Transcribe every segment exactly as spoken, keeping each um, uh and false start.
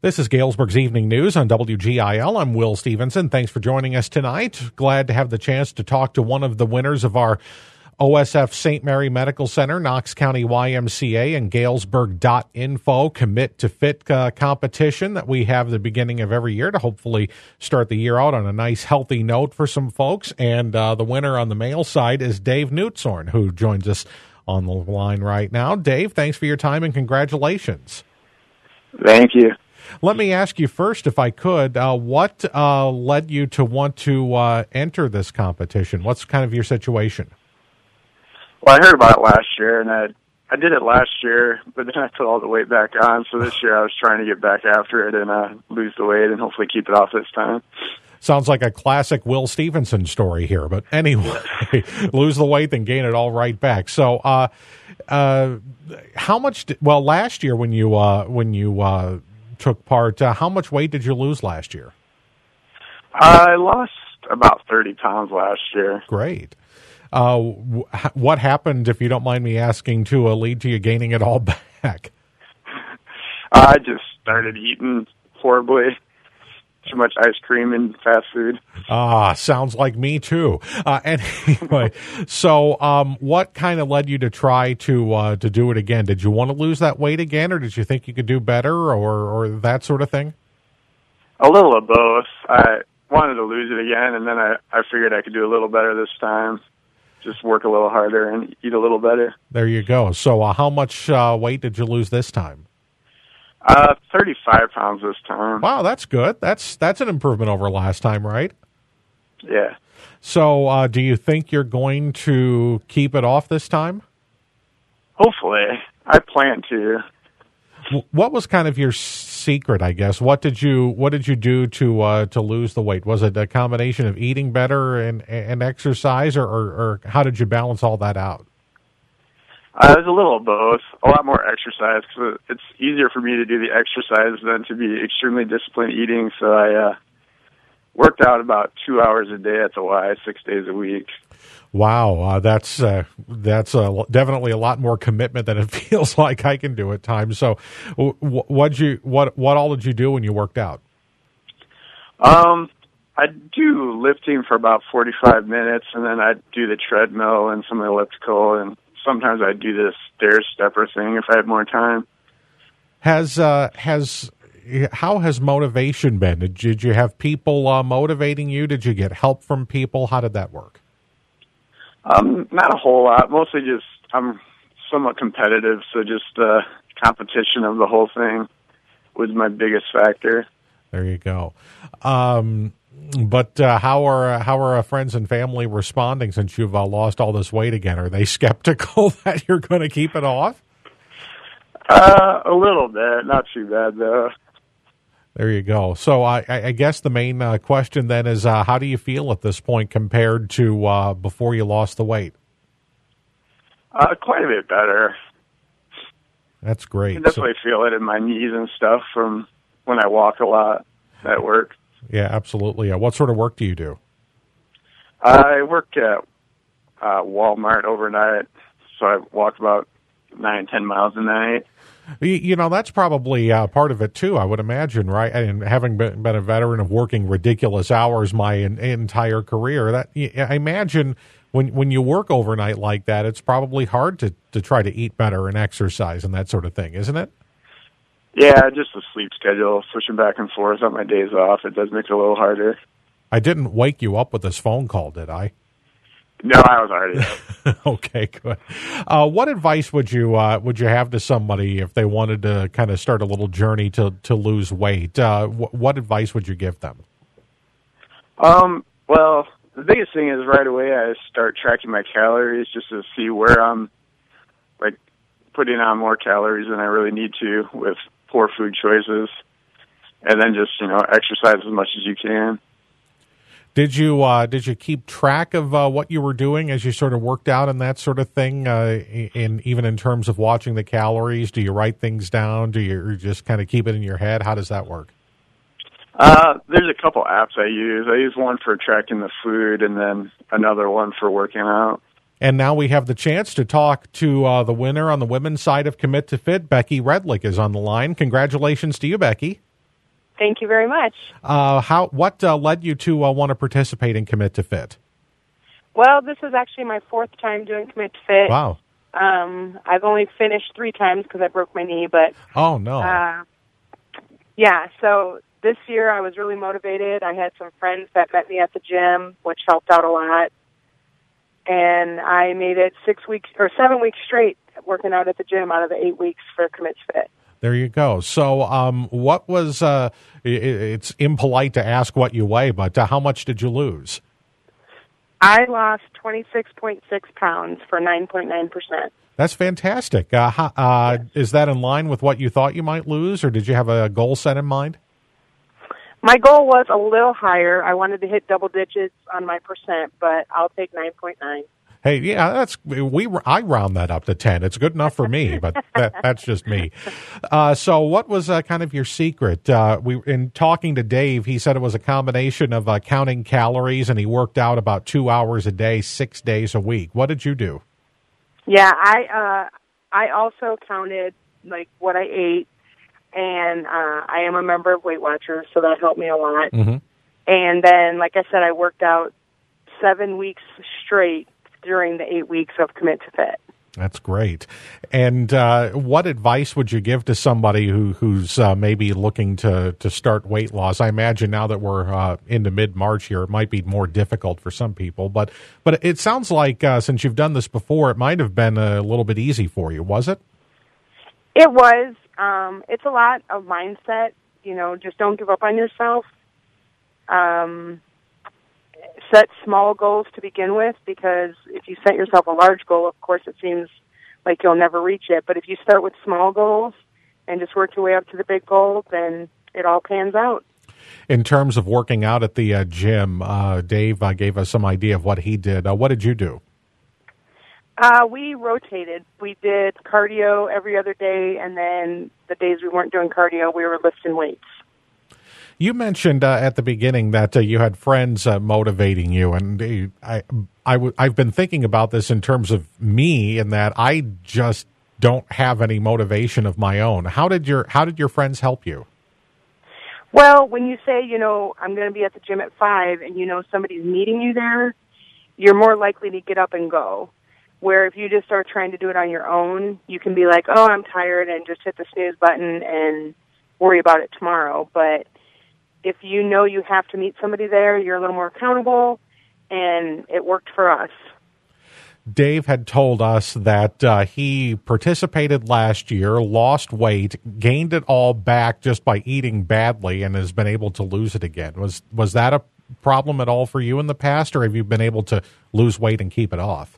This is Galesburg's Evening News on W G I L. I'm Will Stevenson. Thanks for joining us tonight. Glad to have the chance to talk to one of the winners of our O S F Saint Mary Medical Center, Knox County Y M C A, and Galesburg dot info Commit to Fit uh, competition that we have at the beginning of every year to hopefully start the year out on a nice, healthy note for some folks. And uh, the winner on the male side is Dave Newtshorn, who joins us on the line right now. Dave, thanks for your time and congratulations. Thank you. Let me ask you first, if I could, uh, what uh, led you to want to uh, enter this competition? What's kind of your situation? Well, I heard about it last year, and I I did it last year, but then I put all the weight back on. So this year I was trying to get back after it and uh, lose the weight and hopefully keep it off this time. Sounds like a classic Will Stevenson story here, but anyway, lose the weight, then gain it all right back. So, uh, uh, how much? Did, well, last year when you uh, when you uh, took part, uh, how much weight did you lose last year? I lost about thirty pounds last year. Great. Uh, what happened, if you don't mind me asking, to uh, lead to you gaining it all back? I just started eating horribly. Too much ice cream and fast food. Ah, sounds like me too. Uh, anyway, so um, what kind of led you to try to uh, to do it again? Did you want to lose that weight again, or did you think you could do better, or, or that sort of thing? A little of both. I wanted to lose it again, and then I, I figured I could do a little better this time. Just work a little harder and eat a little better. There you go. So uh, how much uh, weight did you lose this time? Uh, thirty-five pounds this time. Wow, that's good. That's that's an improvement over last time, right? Yeah. So uh, do you think you're going to keep it off this time? Hopefully. I plan to. What was kind of your secret, I guess? What did you What did you do to uh, to lose the weight? Was it a combination of eating better and, and exercise, or, or, or how did you balance all that out? Uh, it was a little of both. A lot more exercise, because it's easier for me to do the exercise than to be extremely disciplined eating. So I uh, worked out about two hours a day at the Y, six days a week. Wow, uh, that's uh, that's uh, definitely a lot more commitment than it feels like I can do at times. So, what you what what all did you do when you worked out? Um, I do lifting for about forty-five minutes, and then I do the treadmill and some elliptical, and sometimes I do this stair stepper thing if I have more time. Has uh, has how has motivation been? Did, did you have people uh, motivating you? Did you get help from people? How did that work? Um, not a whole lot. Mostly just I'm somewhat competitive, so just the competition of the whole thing was my biggest factor. There you go. Um, but uh, how are how are uh, friends and family responding since you've uh, lost all this weight again? Are they skeptical that you're going to keep it off? Uh, a little bit, not too bad though. There you go. So I, I guess the main uh, question then is, uh, how do you feel at this point compared to uh, before you lost the weight? Uh, quite a bit better. That's great. I can definitely so, feel it in my knees and stuff from when I walk a lot at work. Yeah, absolutely. Uh, what sort of work do you do? I work at uh, Walmart overnight, so I walk about nine, ten miles a night. You know, that's probably uh, part of it, too, I would imagine, right? And having been, been a veteran of working ridiculous hours my in, entire career, that I imagine when when you work overnight like that, it's probably hard to, to try to eat better and exercise and that sort of thing, isn't it? Yeah, just the sleep schedule, switching back and forth on my days off, it does make it a little harder. I didn't wake you up with this phone call, did I? No, I was already up. Okay, good. Uh, what advice would you uh, would you have to somebody if they wanted to kind of start a little journey to, to lose weight? Uh, wh- what advice would you give them? Um, well, the biggest thing is right away I start tracking my calories just to see where I'm like putting on more calories than I really need to with poor food choices, and then just you know exercise as much as you can. Did you uh, did you keep track of uh, what you were doing as you sort of worked out and that sort of thing? Uh, in even in terms of watching the calories, do you write things down? Do you just kind of keep it in your head? How does that work? Uh, there's a couple apps I use. I use one for tracking the food, and then another one for working out. And now we have the chance to talk to uh, the winner on the women's side of Commit to Fit. Becky Redlick is on the line. Congratulations to you, Becky. Thank you very much. Uh, how? What uh, led you to uh, want to participate in Commit to Fit? Well, this is actually my fourth time doing Commit to Fit. Wow. Um, I've only finished three times because I broke my knee, but oh no. Uh, yeah. So this year I was really motivated. I had some friends that met me at the gym, which helped out a lot, and I made it six weeks or seven weeks straight working out at the gym out of the eight weeks for Commit to Fit. There you go. So, um, what was? Uh, it, it's impolite to ask what you weigh, but uh, how much did you lose? I lost twenty-six point six pounds for nine point nine percent. That's fantastic. Uh, how, uh, yes. Is that in line with what you thought you might lose, or did you have a goal set in mind? My goal was a little higher. I wanted to hit double digits on my percent, but I'll take nine point nine. Hey, yeah, that's we. I round that up to ten. It's good enough for me, but that, that's just me. Uh, so, what was uh, kind of your secret? Uh, we in talking to Dave, he said it was a combination of uh, counting calories, and he worked out about two hours a day, six days a week. What did you do? Yeah, I uh, I also counted like what I ate, and uh, I am a member of Weight Watchers, so that helped me a lot. Mm-hmm. And then, like I said, I worked out seven weeks straight during the eight weeks of Commit to Fit. That's great. And uh, what advice would you give to somebody who who's uh, maybe looking to, to start weight loss? I imagine now that we're uh, into mid-March here, it might be more difficult for some people. But but it sounds like uh, since you've done this before, it might have been a little bit easy for you, was it? It was. Um, it's a lot of mindset. You know, just don't give up on yourself. Um Set small goals to begin with, because if you set yourself a large goal, of course, it seems like you'll never reach it. But if you start with small goals and just work your way up to the big goal, then it all pans out. In terms of working out at the uh, gym, uh, Dave uh, gave us some idea of what he did. Uh, what did you do? Uh, we rotated. We did cardio every other day, and then the days we weren't doing cardio, we were lifting weights. You mentioned uh, at the beginning that uh, you had friends uh, motivating you, and uh, I, I w- I've been thinking about this in terms of me, in that I just don't have any motivation of my own. How did your How did your friends help you? Well, when you say, you know, I'm going to be at the gym at five, and you know somebody's meeting you there, you're more likely to get up and go. Where if you just start trying to do it on your own, you can be like, oh, I'm tired, and just hit the snooze button and worry about it tomorrow. But if you know you have to meet somebody there, you're a little more accountable, and it worked for us. Dave had told us that uh, he participated last year, lost weight, gained it all back just by eating badly, and has been able to lose it again. Was was that a problem at all for you in the past, or have you been able to lose weight and keep it off?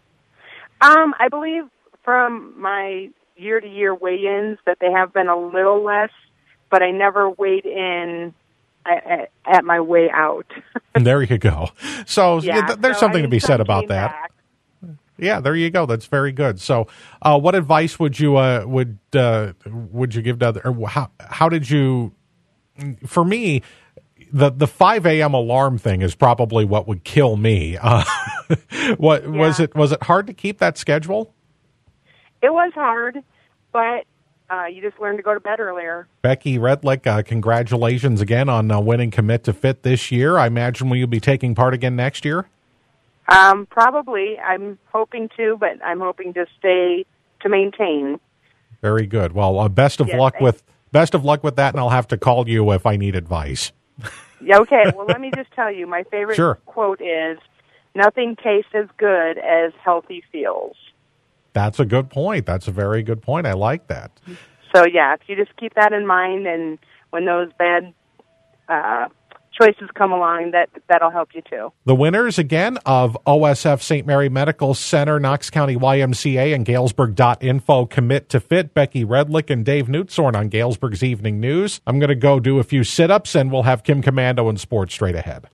Um, I believe from my year-to-year weigh-ins that they have been a little less, but I never weighed in At, at my way out. There you go. So yeah, th- there's so something I to be said about that. Back. Yeah, there you go. That's very good. So, uh, what advice would you uh, would uh, would you give to other? Or how how did you? For me, the the five a.m. alarm thing is probably what would kill me. Uh, what yeah. was it? Was it hard to keep that schedule? It was hard, but Uh, you just learn to go to bed earlier. Becky Redlick, uh, congratulations again on uh, winning Commit to Fit this year. I imagine will you be taking part again next year? Um, probably. I'm hoping to, but I'm hoping to stay to maintain. Very good. Well, uh, best of yes, luck thanks. with best of luck with that, and I'll have to call you if I need advice. Yeah, okay. Well, let me just tell you, my favorite sure. quote is, "Nothing tastes as good as healthy feels." That's a good point. That's a very good point. I like that. So, yeah, if you just keep that in mind, and when those bad uh, choices come along, that, that'll help you too. The winners, again, of O S F Saint Mary Medical Center, Knox County Y M C A, and Galesburg dot info, Commit to Fit, Becky Redlick and Dave Newtsorn on Galesburg's Evening News. I'm going to go do a few sit-ups, and we'll have Kim Commando and sports straight ahead.